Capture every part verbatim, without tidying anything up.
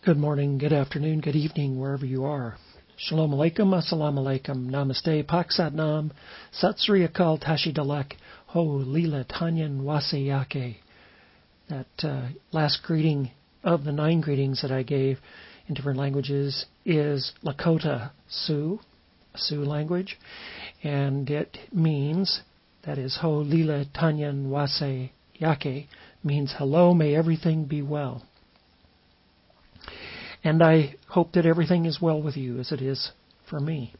Good morning, good afternoon, good evening, wherever you are. Shalom Aleichem, Assalamu Alaikum, Namaste, Pak Sat Nam, Sat Sri Akal Tashi Dalek, Ho Lila Tanyan Wase Yake. That uh, last greeting of the nine greetings that I gave in different languages is Lakota Sioux, a Sioux language, and it means, that is Ho Lila Tanyan Wase Yake, means hello, may everything be well. And I hope that everything is well with you as it is for me.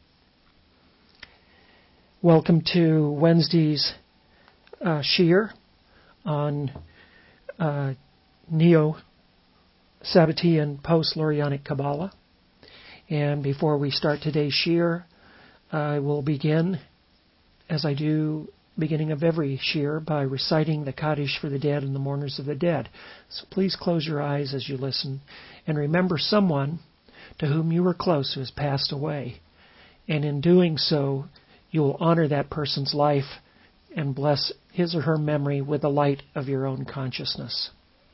Welcome to Wednesday's uh, Shiur on uh, Neo-Sabbatean Post-Lurianic Kabbalah. And before we start today's Shiur, I will begin, as I do beginning of every Shiur, by reciting the Kaddish for the dead and the mourners of the dead. So please close your eyes as you listen and remember someone to whom you were close who has passed away. And in doing so, you will honor that person's life and bless his or her memory with the light of your own consciousness.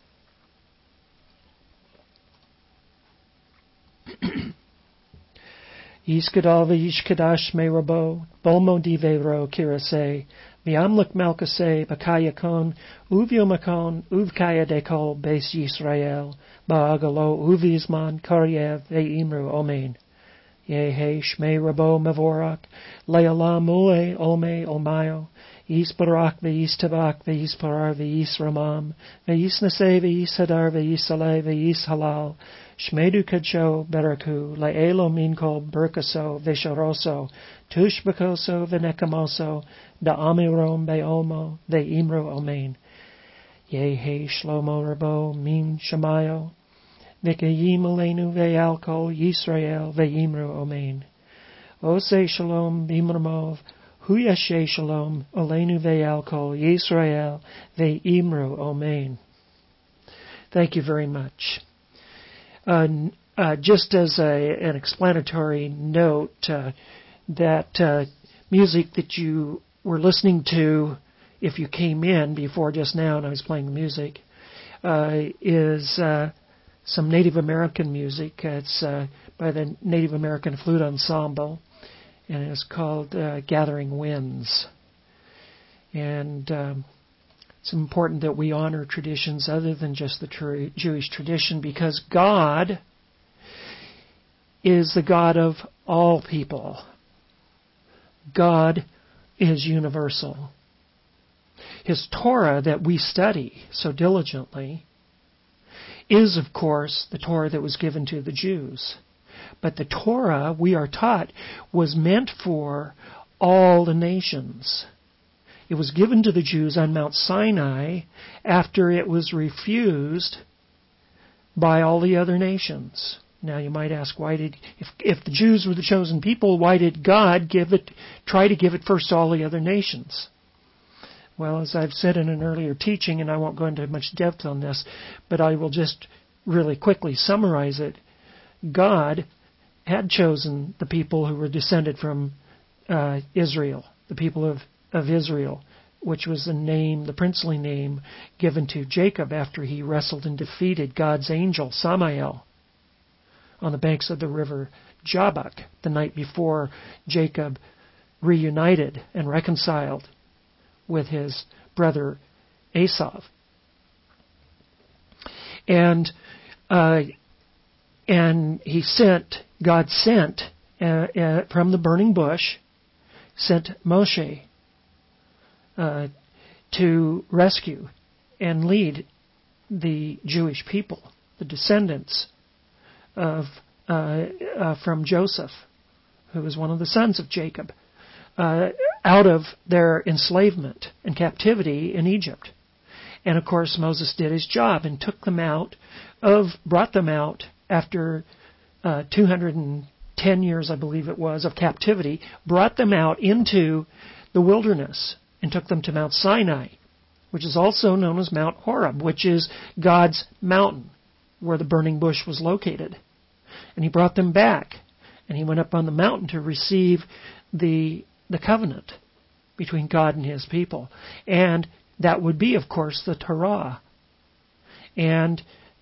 Yishkadal v'yishkadash me rabo, bolmo divero kirase, v'amluk melkase, bakayakon, uvyomakon, uvkaya dekol, beis Yisrael, ba'agalo uvizman, karyev, ve'imru omen. Yehe shmei rabo mavorak, le'alam ule ome olmayo, yisbarak ve'yistabak ve'yisparar ve'yisramam, ve'yisnase ve'yishadar ve'yisale ve'yishalal, Shmedu Kadsho Beraku, Laelo Minko Berkaso, Vesharoso, Tushbakoso, Venekamoso, Da Amirom Beomo, Ve Imro Omein. Yehe Shlomo Rabo, Min Shamayo, Vikayim Alenu Ve Alko, Yisrael, Ve Imro Omein. Ose Shalom Bimramov, Huyashe Shalom, Alenu Ve Alko, Yisrael, Ve Imro Omein. Thank you very much. Uh, uh, just as a, an explanatory note, uh, that uh, music that you were listening to, if you came in before just now and I was playing the music, uh, is uh, some Native American music. It's uh, by the Native American Flute Ensemble, and it's called uh, Gathering Winds. And um, it's important that we honor traditions other than just the tr- Jewish tradition, because God is the God of all people. God is universal. His Torah that we study so diligently is, of course, the Torah that was given to the Jews. But the Torah, we are taught, was meant for all the nations. It was given to the Jews on Mount Sinai after it was refused by all the other nations. Now you might ask, why did, if, if the Jews were the chosen people, why did God give it, try to give it first to all the other nations? Well, as I've said in an earlier teaching, and I won't go into much depth on this, but I will just really quickly summarize it. God had chosen the people who were descended from uh, Israel, the people of of Israel, which was the name, the princely name given to Jacob after he wrestled and defeated God's angel, Samael, on the banks of the river Jabbok the night before Jacob reunited and reconciled with his brother Esau. And uh, and he sent, God sent uh, uh, from the burning bush, sent Moshe Uh, to rescue and lead the Jewish people, the descendants of uh, uh, from Joseph, who was one of the sons of Jacob, uh, out of their enslavement and captivity in Egypt. And of course, Moses did his job and took them out of, brought them out after uh, two hundred ten years, I believe it was, of captivity, brought them out into the wilderness, and took them to Mount Sinai, which is also known as Mount Horeb, which is God's mountain, where the burning bush was located. And he brought them back, and he went up on the mountain to receive the the covenant between God and his people. And that would be, of course, the Torah. And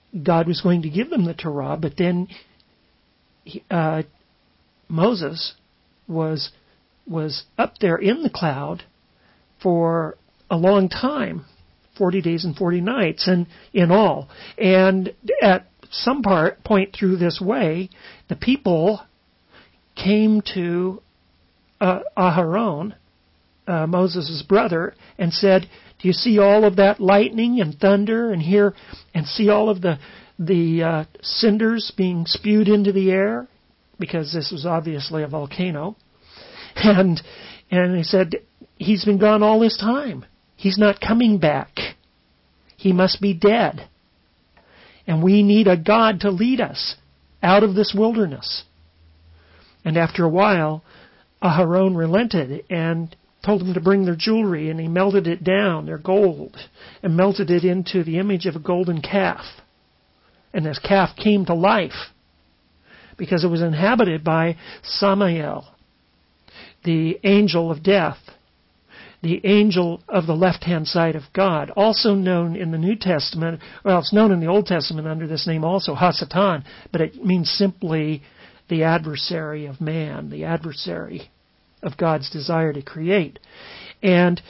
God was going to give them the Torah, but then uh, Moses was was up there in the cloud for a long time, forty days and forty nights, and in all. And at some part point through this way, the people came to uh, Aharon, uh, Moses' brother, and said, "Do you see all of that lightning and thunder, and hear and see all of the the uh, cinders being spewed into the air?" Because this was obviously a volcano. And and they said, "He's been gone all this time. He's not coming back. He must be dead. And we need a God to lead us out of this wilderness." And after a while, Aharon relented and told them to bring their jewelry, and he melted it down, their gold, and melted it into the image of a golden calf. And this calf came to life because it was inhabited by Samael, the angel of death, the angel of the left-hand side of God, also known in the New Testament, well, it's known in the Old Testament under this name also, Hasatan, but it means simply the adversary of man, the adversary of God's desire to create. And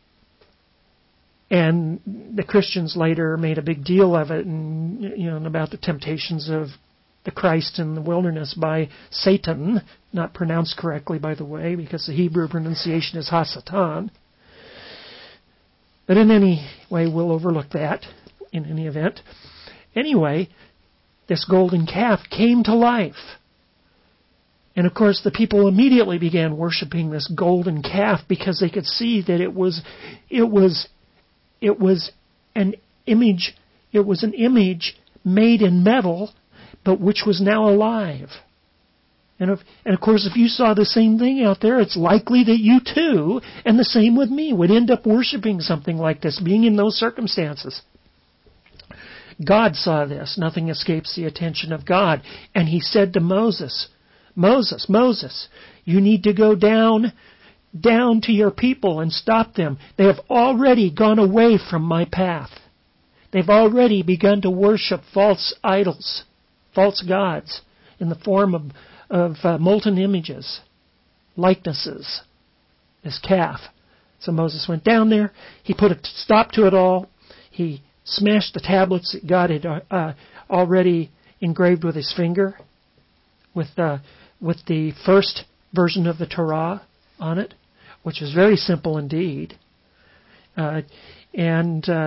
and the Christians later made a big deal of it, and you know, about the temptations of the Christ in the wilderness by Satan, not pronounced correctly, by the way, because the Hebrew pronunciation is Hasatan. But in any way, we'll overlook that in any event. Anyway, this golden calf came to life. And of course, the people immediately began worshiping this golden calf because they could see that it was, it was, it was an image, it was an image made in metal, but which was now alive. And of, and of course, if you saw the same thing out there, it's likely that you too, and the same with me, would end up worshiping something like this, being in those circumstances. God saw this. Nothing escapes the attention of God. And He said to Moses, Moses, Moses, you need to go down, down to your people and stop them. They have already gone away from my path. They've already begun to worship false idols, false gods, in the form of, of uh, molten images, likenesses, this calf. So Moses went down there. He put a stop to it all. He smashed the tablets that God had uh, already engraved with His finger, with uh, with the first version of the Torah on it, which is very simple indeed. Uh, and uh,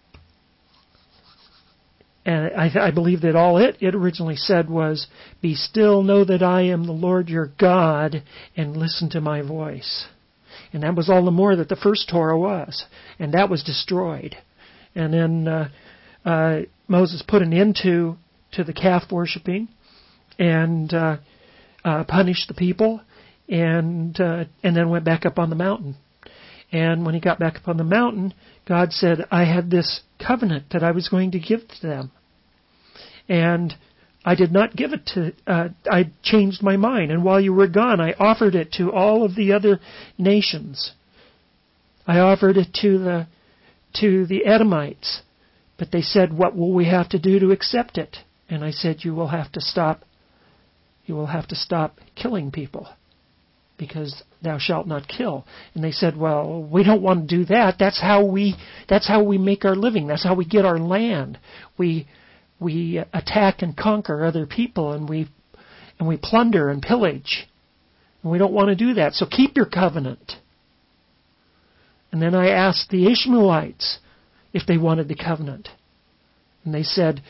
and I, I believe that all it, it originally said was, "Be still, know that I am the Lord your God, and listen to my voice." And that was all the more that the first Torah was. And that was destroyed. And then uh, uh, Moses put an end to, to the calf worshipping, and uh, uh, punished the people, and uh, and then went back up on the mountain. And when he got back up on the mountain, God said, "I had this covenant that I was going to give to them, and I did not give it to. Uh, I changed my mind, and while you were gone, I offered it to all of the other nations. I offered it to the to the Edomites, but they said, 'What will we have to do to accept it?' And I said, 'You will have to stop. You will have to stop killing people, because thou shalt not kill.' And they said, 'Well, we don't want to do that. That's how we. That's how we make our living. That's how we get our land. We we attack and conquer other people, and we and we plunder and pillage. And we don't want to do that. So keep your covenant.' And then I asked the Ishmaelites if they wanted the covenant, and they said,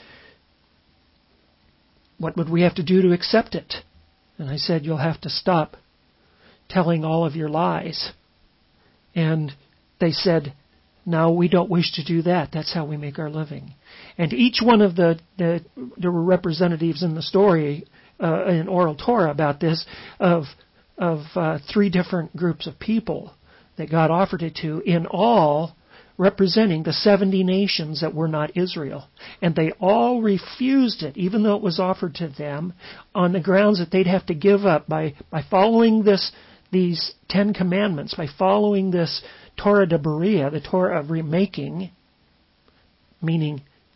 'What would we have to do to accept it?' And I said, 'You'll have to stop telling all of your lies.' And they said, 'No, we don't wish to do that. That's how we make our living.' And each one of the, the there were representatives in the story, uh, in Oral Torah about this, of of uh, three different groups of people that God offered it to, in all representing the seventy nations that were not Israel. And they all refused it, even though it was offered to them, on the grounds that they'd have to give up by, by following this these Ten Commandments, by following this Torah de Berea, the Torah of remaking, meaning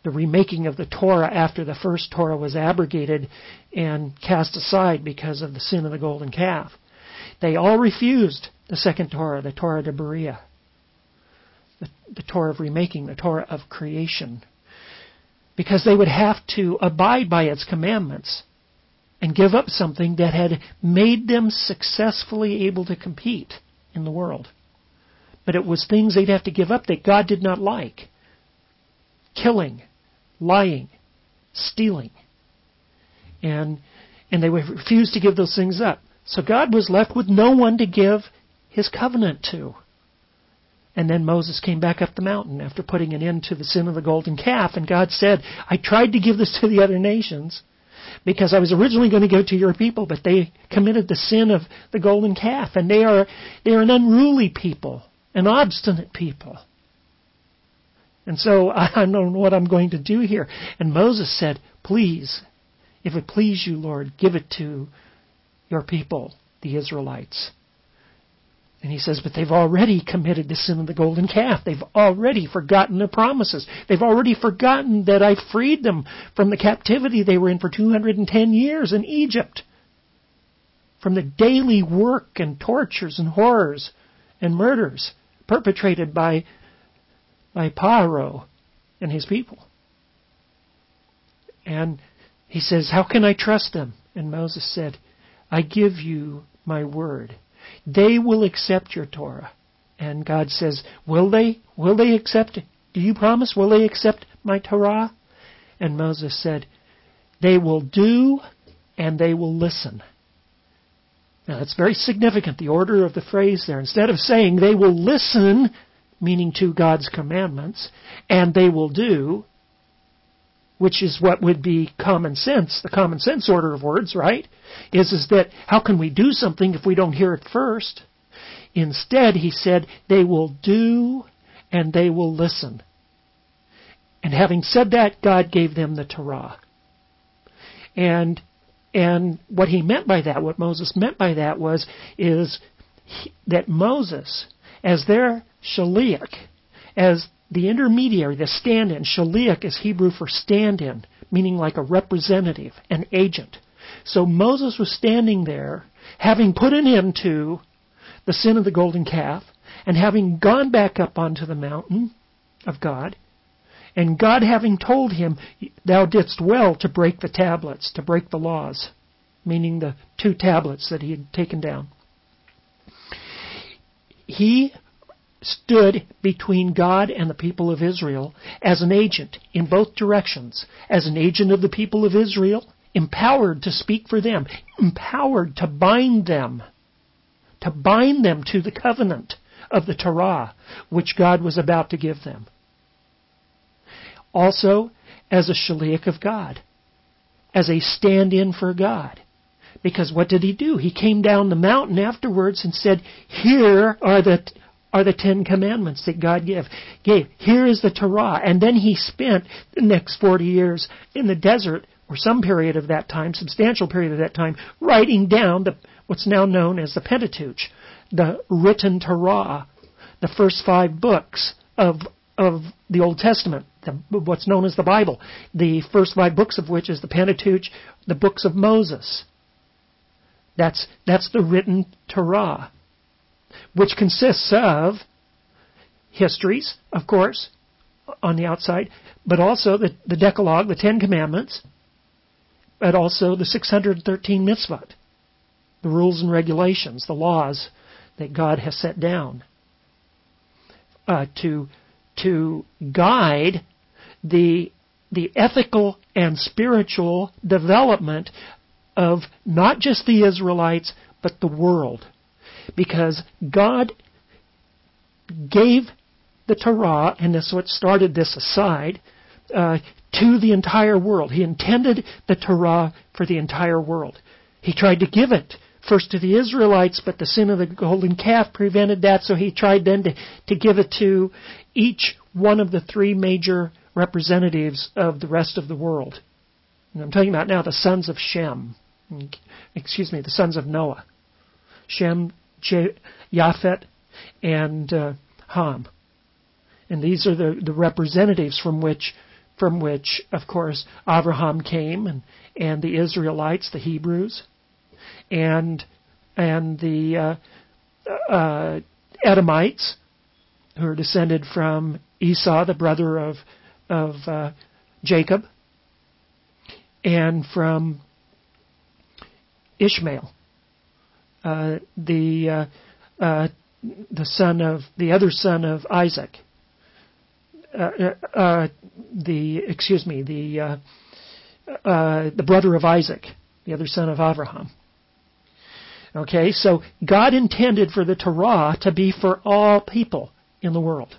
the remaking of the Torah after the first Torah was abrogated and cast aside because of the sin of the golden calf. They all refused the second Torah, the Torah de Berea, the, the Torah of remaking, the Torah of creation, because they would have to abide by its commandments and give up something that had made them successfully able to compete in the world. But it was things they'd have to give up that God did not like. Killing, lying, stealing. And, and they would refuse to give those things up. So God was left with no one to give His covenant to. And then Moses came back up the mountain after putting an end to the sin of the golden calf. And God said, I tried to give this to the other nations because I was originally going to give it to your people, but they committed the sin of the golden calf. And they are, they are an unruly people, an obstinate people. And so I don't know what I'm going to do here. And Moses said, please, if it please you, Lord, give it to your people, the Israelites. And he says, but they've already committed the sin of the golden calf. They've already forgotten their promises. They've already forgotten that I freed them from the captivity they were in for two hundred ten years in Egypt. From the daily work and tortures and horrors and murders perpetrated by, by Paro and his people. And he says, how can I trust them? And Moses said, I give you my word. They will accept your Torah. And God says, will they? Will they accept it? Do you promise? Will they accept my Torah? And Moses said, they will do and they will listen. Now that's very significant, the order of the phrase there. Instead of saying they will listen, meaning to God's commandments, and they will do, which is what would be common sense, the common sense order of words, right? Is, is that how can we do something if we don't hear it first? Instead, he said, they will do and they will listen. And having said that, God gave them the Torah. And and what he meant by that, what Moses meant by that was, is he, that Moses, as their shaliach, as the intermediary, the stand-in, shaliach is Hebrew for stand-in, meaning like a representative, an agent. So Moses was standing there, having put an end to the sin of the golden calf, and having gone back up onto the mountain of God, and God having told him, thou didst well to break the tablets, to break the laws, meaning the two tablets that he had taken down. He stood between God and the people of Israel as an agent in both directions, as an agent of the people of Israel, empowered to speak for them, empowered to bind them, to bind them to the covenant of the Torah, which God was about to give them. Also, as a shaliach of God, as a stand-in for God. Because what did he do? He came down the mountain afterwards and said, here are the are the Ten Commandments that God gave. gave. Here is the Torah. And then he spent the next forty years in the desert, or some period of that time, substantial period of that time, writing down the, what's now known as the Pentateuch, the written Torah, the first five books of of the Old Testament, the, what's known as the Bible, the first five books of which is the Pentateuch, the books of Moses. That's that's the written Torah, which consists of histories, of course, on the outside, but also the, the Decalogue, the Ten Commandments, but also the six hundred thirteen mitzvot, the rules and regulations, the laws that God has set down uh, to to guide the the ethical and spiritual development of not just the Israelites, but the world. Because God gave the Torah, and that's what started this aside, uh, to the entire world. He intended the Torah for the entire world. He tried to give it first to the Israelites, but the sin of the golden calf prevented that, so he tried then to, to give it to each one of the three major representatives of the rest of the world. And I'm talking about now the sons of Shem. Excuse me, the sons of Noah. Shem, Japheth, and uh, Ham. And these are the, the representatives from which from which, of course, Abraham came, and, and the Israelites, the Hebrews, and and the uh, uh, Edomites, who are descended from Esau, the brother of of uh, Jacob, and from Ishmael, uh, the uh, uh, the son of the other son of Isaac. Uh, uh, the excuse me, the uh, uh, the brother of Isaac, the other son of Abraham. Okay, so God intended for the Torah to be for all people in the world,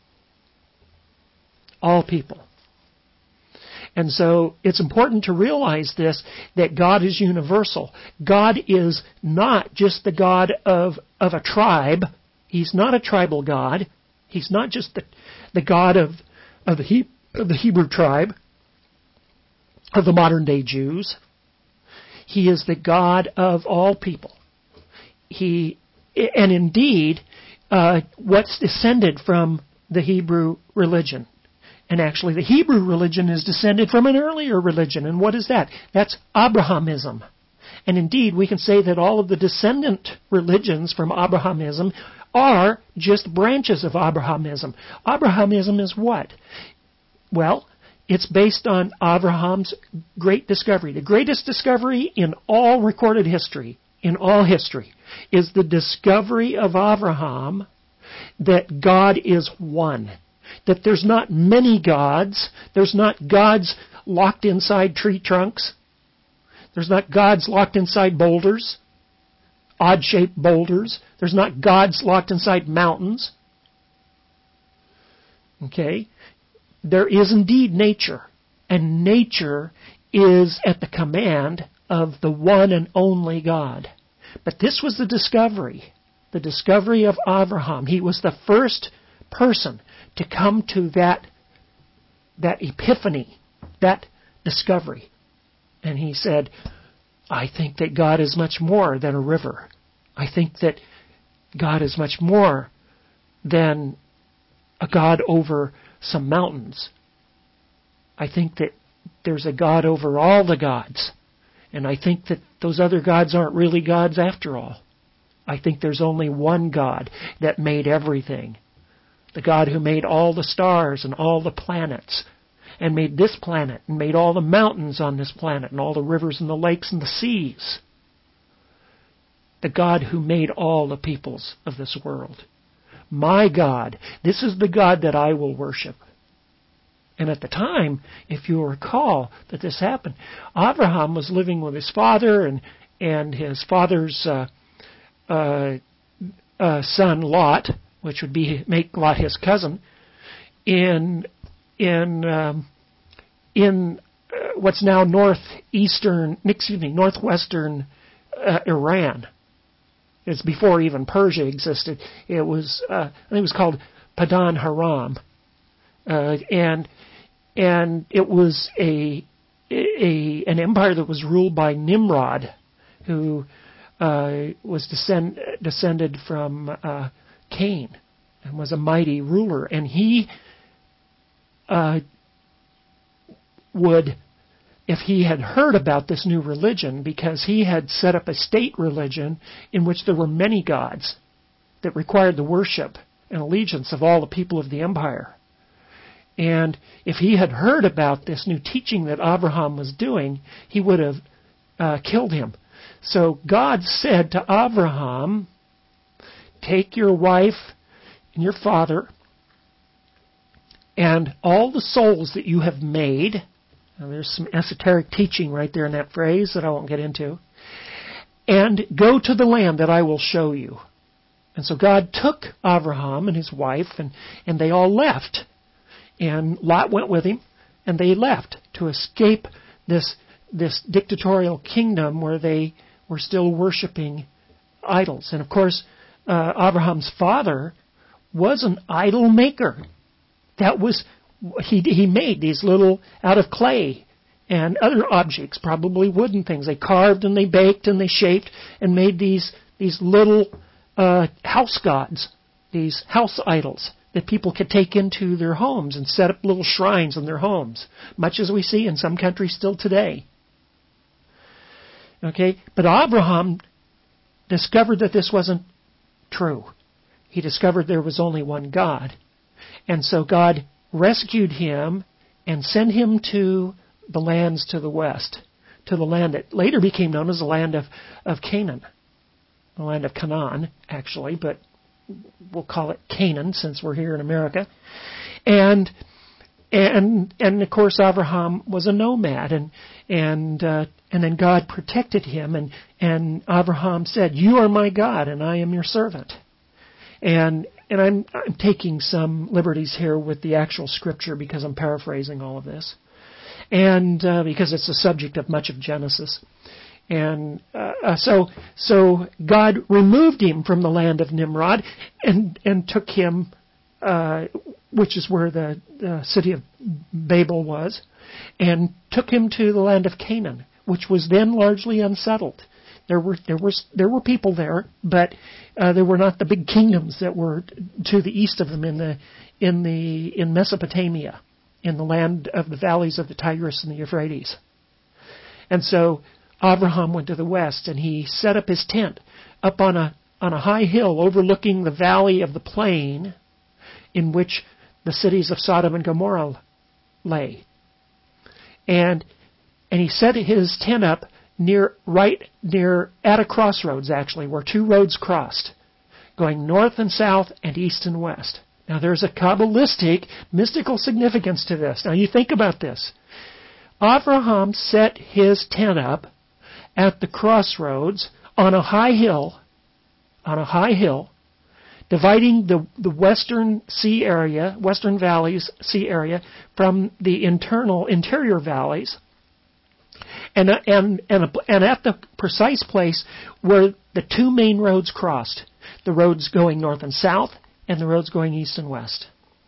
all people. And so it's important to realize this, that God is universal. God is not just the God of of a tribe. He's not a tribal God. He's not just the, the God of, of, the he, of the Hebrew tribe, of the modern day Jews. He is the God of all people. He, and indeed, uh, what's descended from the Hebrew religion. And actually, the Hebrew religion is descended from an earlier religion. And what is that? That's Abrahamism. And indeed, we can say that all of the descendant religions from Abrahamism are just branches of Abrahamism. Abrahamism is what? Well, it's based on Abraham's great discovery. The greatest discovery in all recorded history, in all history, is the discovery of Abraham that God is one. That there's not many gods. There's not gods locked inside tree trunks. There's not gods locked inside boulders, odd-shaped boulders. There's not gods locked inside mountains. Okay? There is indeed nature. And nature is at the command of the one and only God. But this was the discovery. The discovery of Abraham. He was the first person to come to that, that epiphany, that discovery. And he said, I think that God is much more than a river. I think that God is much more than a God over some mountains. I think that there's a God over all the gods. And I think that those other gods aren't really gods after all. I think there's only one God that made everything. The God who made all the stars and all the planets, and made this planet, and made all the mountains on this planet, and all the rivers and the lakes and the seas. The God who made all the peoples of this world. My God, this is the God that I will worship. And at the time, if you recall that this happened, Abraham was living with his father and and his father's uh, uh, uh, son Lot, which would be make Lot his cousin, in in um, in uh, what's now northeastern, excuse me, northwestern uh, Iran. It's before even Persia existed. It was uh, I think it was called Padan Haram, uh, and and it was a a an empire that was ruled by Nimrod, who uh, was descend, descended from Uh, Cain, and was a mighty ruler, and he uh, would, if he had heard about this new religion, because he had set up a state religion in which there were many gods that required the worship and allegiance of all the people of the empire. And if he had heard about this new teaching that Abraham was doing, he would have uh, killed him. So God said to Abraham, take your wife and your father and all the souls that you have made. Now, there's some esoteric teaching right there in that phrase that I won't get into. And go to the land that I will show you. And so God took Abraham and his wife, and, and they all left. And Lot went with him, and they left to escape this, this dictatorial kingdom where they were still worshiping idols. And of course, Uh, Abraham's father was an idol maker. That was, he he made these little, out of clay and other objects, probably wooden things. They carved and they baked and they shaped and made these these little uh, house gods, these house idols that people could take into their homes and set up little shrines in their homes, much as we see in some countries still today. Okay, but Abraham discovered that this wasn't true. He discovered there was only one God. And so God rescued him and sent him to the lands to the west, to the land that later became known as the land of, of Canaan. The land of Canaan, actually, but we'll call it Canaan since we're here in America. And and and of course Abraham was a nomad, and and uh, and then God protected him, and and Abraham said, "You are my God, and I am your servant." And and I'm I'm taking some liberties here with the actual scripture because I'm paraphrasing all of this, and uh, because it's the subject of much of Genesis. And uh, uh, so so God removed him from the land of Nimrod and and took him, uh, which is where the, the city of Babel was, and took him to the land of Canaan, which was then largely unsettled. There were there were there were people there, but uh, there were not the big kingdoms that were to the east of them in the in the in Mesopotamia, in the land of the valleys of the Tigris and the Euphrates. And so Abraham went to the west, and he set up his tent up on a on a high hill overlooking the valley of the plain in which the cities of Sodom and Gomorrah lay. And and he set his tent up near right near at a crossroads, actually, where two roads crossed, going north and south and east and west. Now there's a Kabbalistic mystical significance to this. Now you think about this. Abraham set his tent up at the crossroads on a high hill, on a high hill, dividing the, the western sea area, western valleys sea area from the internal interior valleys, and and and and at the precise place where the two main roads crossed, the roads going north and south, and the roads going east and west.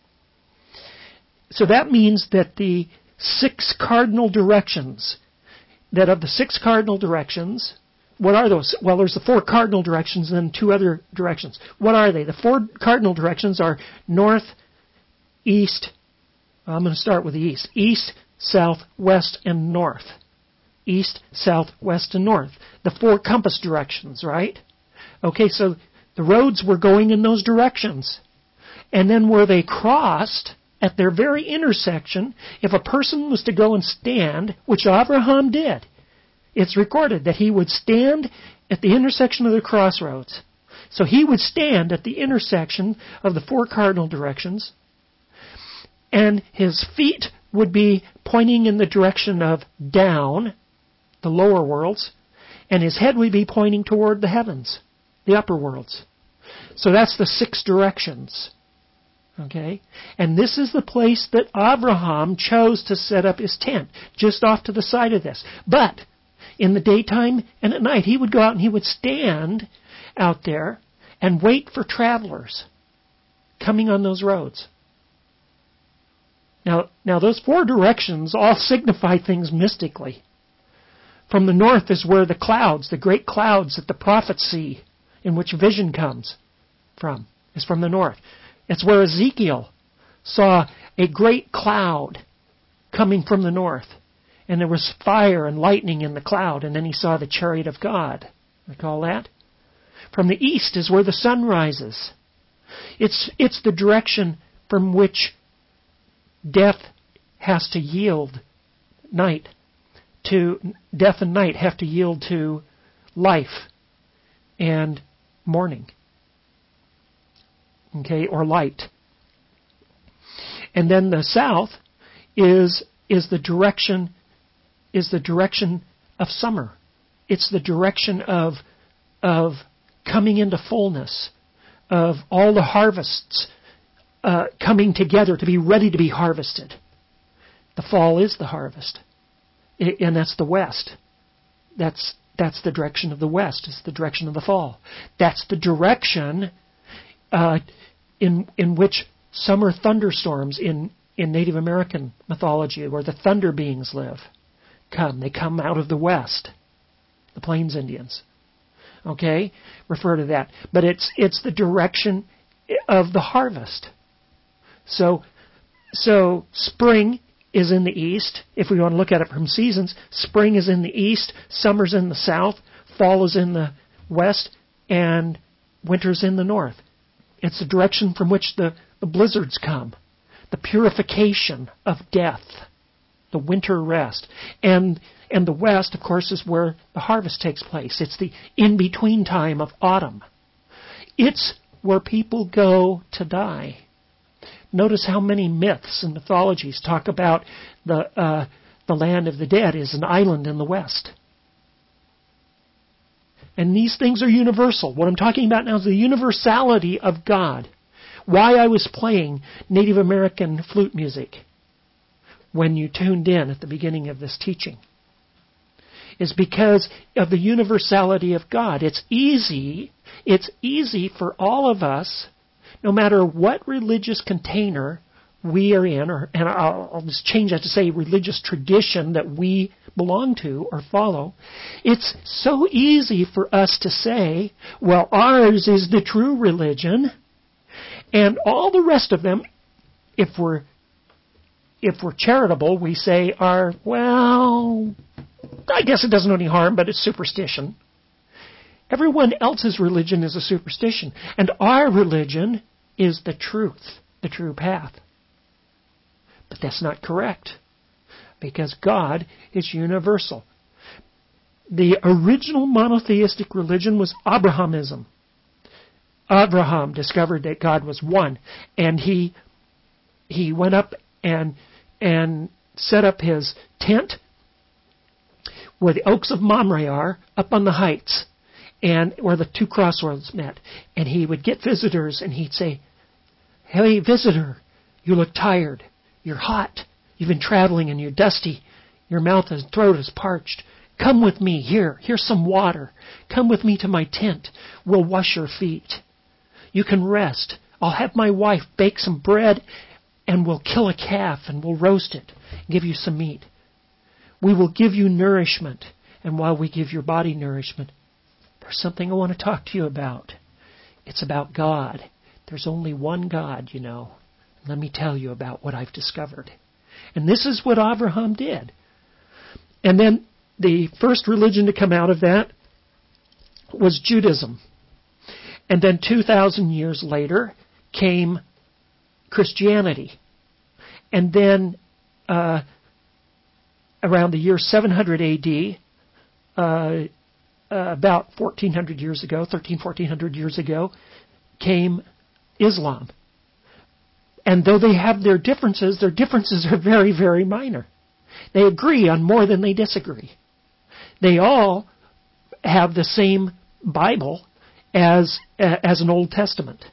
So that means that the six cardinal directions, that of the six cardinal directions, what are those? Well, there's the four cardinal directions and then two other directions. What are they? The four cardinal directions are north, east, I'm going to start with the east, east, south, west, and north. East, south, west, and north. The four compass directions, right? Okay, so the roads were going in those directions. And then where they crossed, at their very intersection, if a person was to go and stand, which Abraham did, it's recorded that he would stand at the intersection of the crossroads. So he would stand at the intersection of the four cardinal directions, and his feet would be pointing in the direction of down, the lower worlds, and his head would be pointing toward the heavens, the upper worlds. So that's the six directions. Okay? And this is the place that Abraham chose to set up his tent, just off to the side of this. But in the daytime and at night, he would go out and he would stand out there and wait for travelers coming on those roads. Now, now those four directions all signify things mystically. From the north is where the clouds, the great clouds that the prophets see, in which vision comes from, is from the north. It's where Ezekiel saw a great cloud coming from the north. And there was fire and lightning in the cloud, and then he saw the chariot of God. Recall that? From the east is where the sun rises. It's, it's the direction from which death has to yield night to death and night have to yield to life and morning. Okay, or light. And then the south is is the direction is the direction of summer. It's the direction of of coming into fullness, of all the harvests uh, coming together to be ready to be harvested. The fall is the harvest, and that's the west. That's that's the direction of the west. It's the direction of the fall. That's the direction uh, in in which summer thunderstorms in, in Native American mythology, where the thunder beings live, come. They come out of the west, the Plains Indians. Okay, refer to that. But it's it's the direction of the harvest. So, so spring is in the east. If we want to look at it from seasons, spring is in the east, summer's in the south, fall is in the west, and winter's in the north. It's the direction from which the, the blizzards come, the purification of death, the winter rest. And and the west, of course, is where the harvest takes place. It's the in-between time of autumn. It's where people go to die. Notice how many myths and mythologies talk about the uh, the land of the dead is an island in the west. And these things are universal. What I'm talking about now is the universality of God. Why I was playing Native American flute music when you tuned in at the beginning of this teaching is because of the universality of God. It's easy, it's easy for all of us, no matter what religious container we are in, or and I'll, I'll just change that to say religious tradition that we belong to or follow, it's so easy for us to say, well, ours is the true religion, and all the rest of them, if we're if we're charitable, we say are, well, I guess it doesn't do any harm, but it's superstition. Everyone else's religion is a superstition, and our religion is the truth, the true path. But that's not correct, because God is universal. The original monotheistic religion was Abrahamism. Abraham discovered that God was one, and he he went up and and set up his tent where the oaks of Mamre are, up on the heights, and where the two crossroads met. And he would get visitors, and he'd say, "Hey, visitor, you look tired. You're hot. You've been traveling, and you're dusty. Your mouth and throat is parched. Come with me here. Here's some water. Come with me to my tent. We'll wash your feet. You can rest. I'll have my wife bake some bread, and we'll kill a calf, and we'll roast it, and give you some meat. We will give you nourishment, and while we give your body nourishment, there's something I want to talk to you about. It's about God. There's only one God, you know. Let me tell you about what I've discovered." And this is what Abraham did. And then the first religion to come out of that was Judaism. And then two thousand years later came Christianity. And then uh, around the year seven hundred A D, uh, uh, about fourteen hundred years ago, thirteen, fourteen hundred years ago, came Islam. And though they have their differences, their differences are very, very minor. They agree on more than they disagree. They all have the same Bible as as an Old Testament.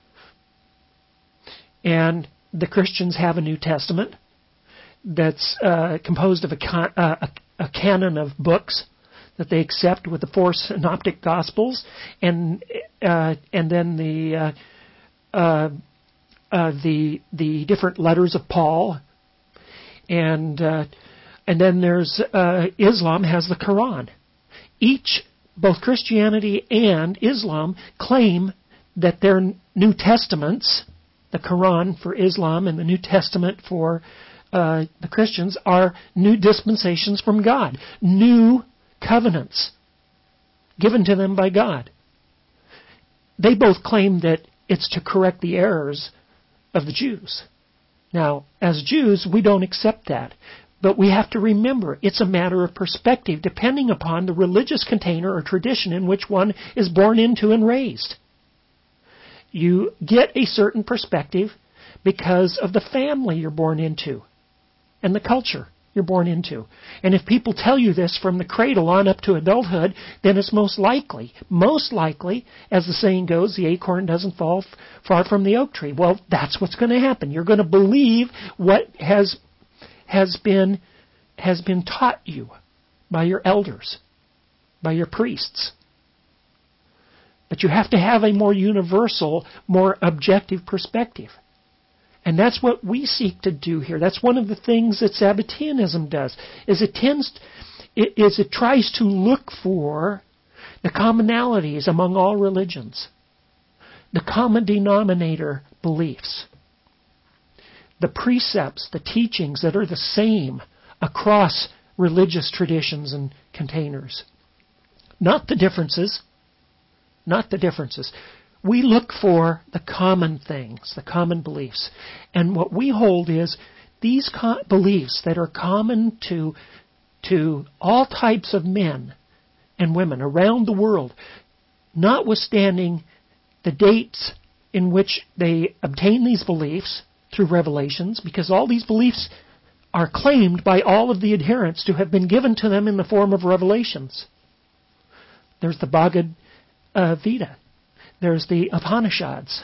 And the Christians have a New Testament that's uh, composed of a, con- uh, a, a canon of books that they accept with the four synoptic Gospels, and uh, and then the uh, uh, uh, the the different letters of Paul, and uh, and then there's uh, Islam has the Quran. Each, both Christianity and Islam, claim that their New Testaments, the Quran for Islam and the New Testament for uh, the Christians, are new dispensations from God, new covenants given to them by God. They both claim that it's to correct the errors of the Jews. Now, as Jews, we don't accept that. But we have to remember, it's a matter of perspective, depending upon the religious container or tradition in which one is born into and raised. You get a certain perspective because of the family you're born into and the culture you're born into. And if people tell you this from the cradle on up to adulthood, then it's most likely, most likely, as the saying goes, the acorn doesn't fall f- far from the oak tree. Well, that's what's going to happen. You're going to believe what has has been has been taught you by your elders, by your priests. But you have to have a more universal, more objective perspective. And that's what we seek to do here. That's one of the things that Sabbateanism does, is it tends, it, is it tries to look for the commonalities among all religions, the common denominator beliefs. the precepts, the teachings that are the same across religious traditions and containers. Not the differences. Not the differences. We look for the common things, the common beliefs. And what we hold is these co- beliefs that are common to, to all types of men and women around the world, notwithstanding the dates in which they obtain these beliefs through revelations, because all these beliefs are claimed by all of the adherents to have been given to them in the form of revelations. There's the Bhagavad uh, Gita. There's the Upanishads.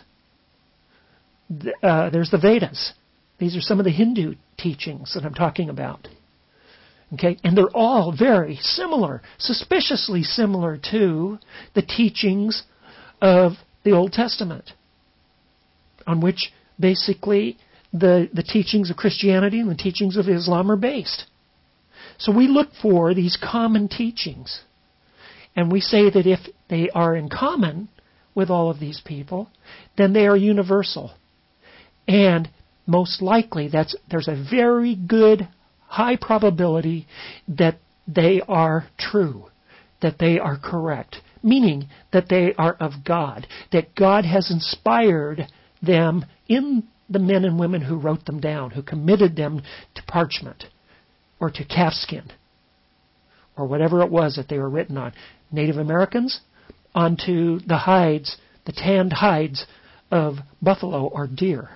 Uh, there's the Vedas. These are some of the Hindu teachings that I'm talking about. Okay, and they're all very similar, suspiciously similar to the teachings of the Old Testament, on which basically the, the teachings of Christianity and the teachings of Islam are based. So we look for these common teachings, and we say that if they are in common with all of these people, then they are universal. And most likely that's there's a very good high probability that they are true, that they are correct, meaning that they are of God, that God has inspired them in the men and women who wrote them down, who committed them to parchment or to calfskin or whatever it was that they were written on. Native Americans onto the hides, the tanned hides of buffalo or deer.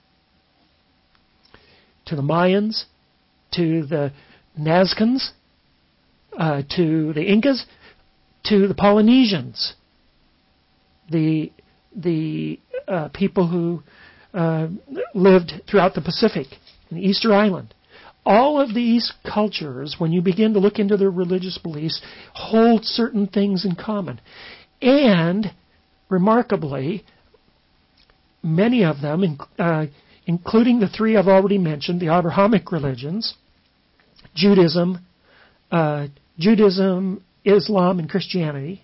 To the Mayans, to the Nazcans, uh, to the Incas, to the Polynesians, the the uh, people who uh, lived throughout the Pacific, in the Easter Island. All of these cultures, when you begin to look into their religious beliefs, hold certain things in common. And, remarkably, many of them, uh, including the three I've already mentioned, the Abrahamic religions, Judaism, uh, Judaism, Islam, and Christianity,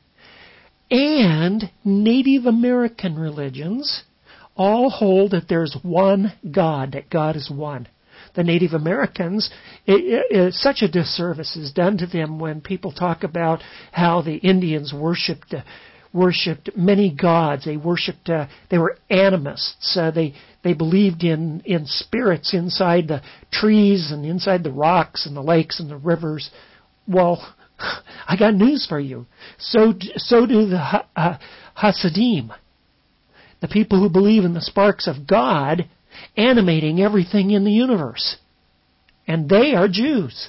and Native American religions, all hold that there's one God, that God is one. The Native Americans, it, it, it, such a disservice is done to them when people talk about how the Indians worshipped uh, worshipped many gods. They worshipped. Uh, they were animists. Uh, they they believed in in spirits inside the trees and inside the rocks and the lakes and the rivers. Well, I got news for you. So so do the uh, Hasidim, the people who believe in the sparks of God animating everything in the universe. And they are Jews.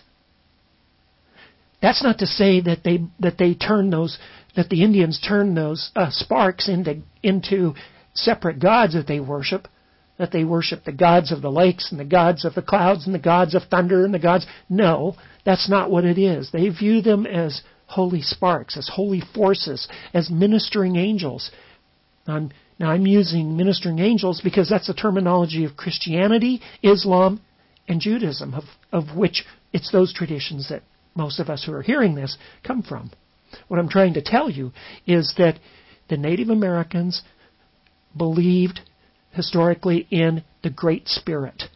That's not to say that they that they turn those that the Indians turn those uh, sparks into into separate gods that they worship, that they worship the gods of the lakes and the gods of the clouds and the gods of thunder and the gods. No, that's not what it is. They view them as holy sparks, as holy forces, as ministering angels. I'm Now, I'm using ministering angels because that's the terminology of Christianity, Islam, and Judaism, of, of which it's those traditions that most of us who are hearing this come from. What I'm trying to tell you is that the Native Americans believed historically in the Great Spirit,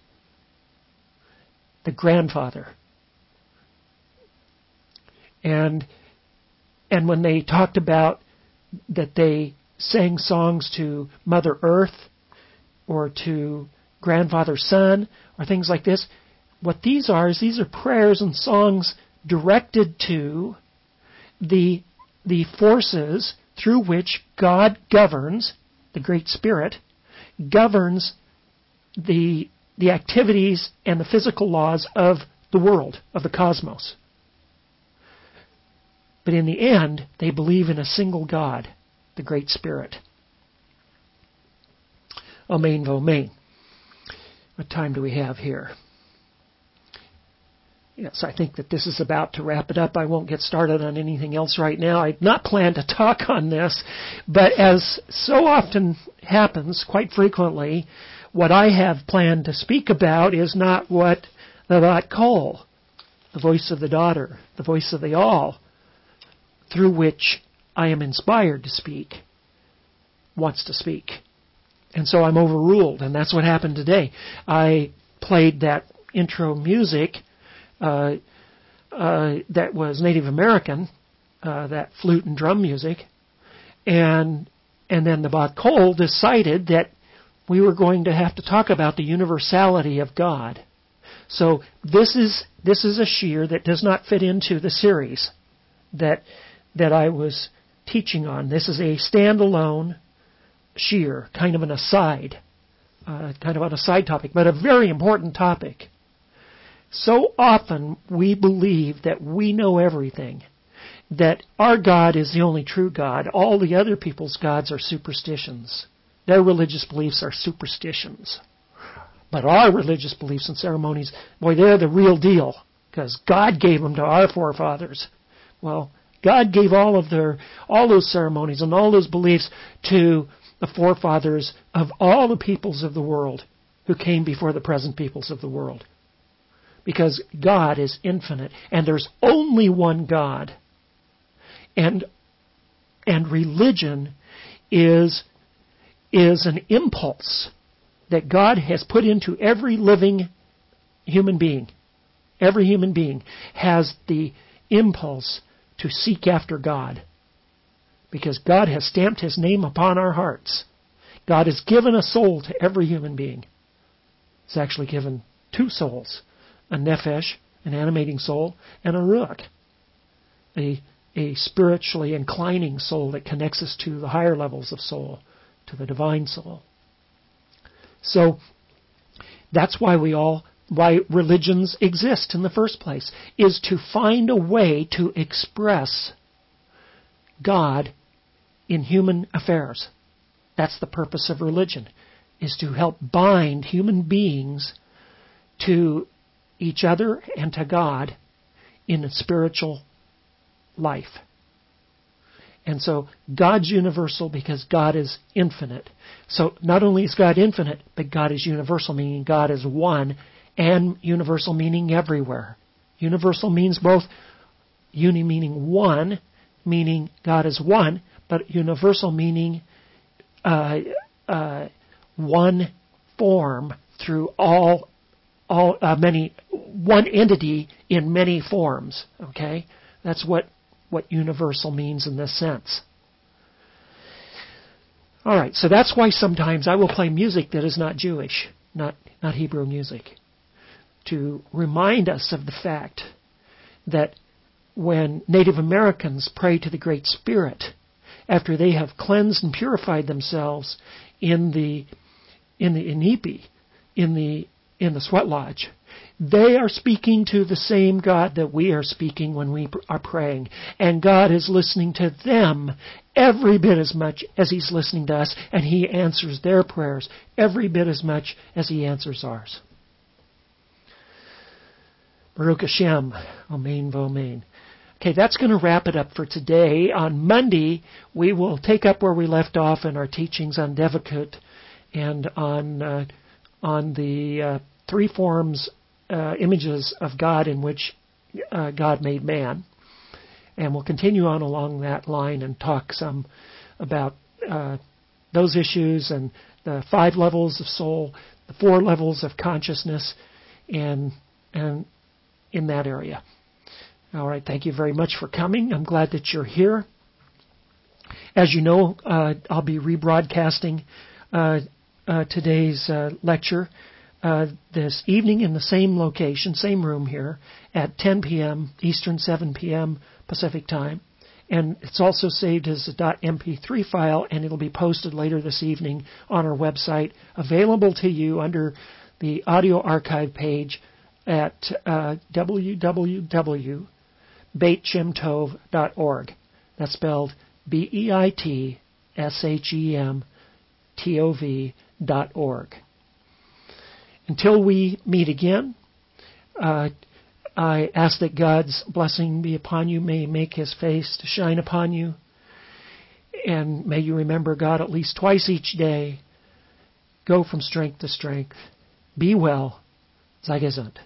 the grandfather. And, and when they talked about that they sang songs to Mother Earth or to Grandfather Sun or things like this. What these are is these are prayers and songs directed to the, the forces through which God governs, the Great Spirit, governs the, the activities and the physical laws of the world, of the cosmos. But in the end, they believe in a single God, the Great Spirit. Amen, Amen. What time do we have here? Yes, I think that this is about to wrap it up. I won't get started on anything else right now. I'd not planned to talk on this, but as so often happens, quite frequently, what I have planned to speak about is not what the Bat Kol, the voice of the daughter, the voice of the all, through which I am inspired to speak, wants to speak. And so I'm overruled, and that's what happened today. I played that intro music uh, uh, that was Native American, uh, that flute and drum music, and and then the Bat Kol decided that we were going to have to talk about the universality of God. So this is this is a shiur that does not fit into the series that that I was teaching on. This is a standalone shiur, kind of an aside, uh, kind of on a side topic, but a very important topic. So often we believe that we know everything, that our God is the only true God. All the other people's gods are superstitions. Their religious beliefs are superstitions. But our religious beliefs and ceremonies, boy, they're the real deal, because God gave them to our forefathers. Well, God gave all of their, all those ceremonies and all those beliefs to the forefathers of all the peoples of the world who came before the present peoples of the world. Because God is infinite, and there's only one God. And, and religion is, is an impulse that God has put into every living human being. Every human being has the impulse to seek after God, because God has stamped His name upon our hearts. God has given a soul to every human being. He's actually given two souls, a nephesh, an animating soul, and a ruach, a, a spiritually inclining soul that connects us to the higher levels of soul, to the divine soul. So that's why we all, why religions exist in the first place, is to find a way to express God in human affairs. That's the purpose of religion, is to help bind human beings to each other and to God in a spiritual life. And so God's universal because God is infinite. So not only is God infinite, but God is universal, meaning God is one, and universal meaning everywhere. Universal means both uni meaning one, meaning God is one, but universal meaning uh, uh, one form through all, all uh, many, one entity in many forms. Okay, that's what. what universal means in this sense. All right, so that's why sometimes I will play music that is not Jewish, not, not Hebrew music, to remind us of the fact that when Native Americans pray to the Great Spirit, after they have cleansed and purified themselves in the in the Inipi, in the in the sweat lodge, they are speaking to the same God that we are speaking when we are praying. And God is listening to them every bit as much as He's listening to us, and He answers their prayers every bit as much as He answers ours. Baruch Hashem, Amen v'Amen. Okay, that's going to wrap it up for today. On Monday, we will take up where we left off in our teachings on Devakut and on uh, on the uh, three forms, uh, images of God in which uh, God made man. And we'll continue on along that line and talk some about uh, those issues and the five levels of soul, the four levels of consciousness, and and in that area. All right, thank you very much for coming. I'm glad that you're here. As you know, uh, I'll be rebroadcasting uh, uh, today's uh, lecture uh, this evening in the same location, same room here, at ten p.m. Eastern, seven p.m. Pacific time. And it's also saved as a .m p three file, and it'll be posted later this evening on our website, available to you under the audio archive page at uh, w w w dot beit shem tov dot org. That's spelled B E I T S H E M T O V dot org. Until we meet again, uh, I ask that God's blessing be upon you, may He make His face to shine upon you, and may you remember God at least twice each day. Go from strength to strength. Be well. Sei gesund.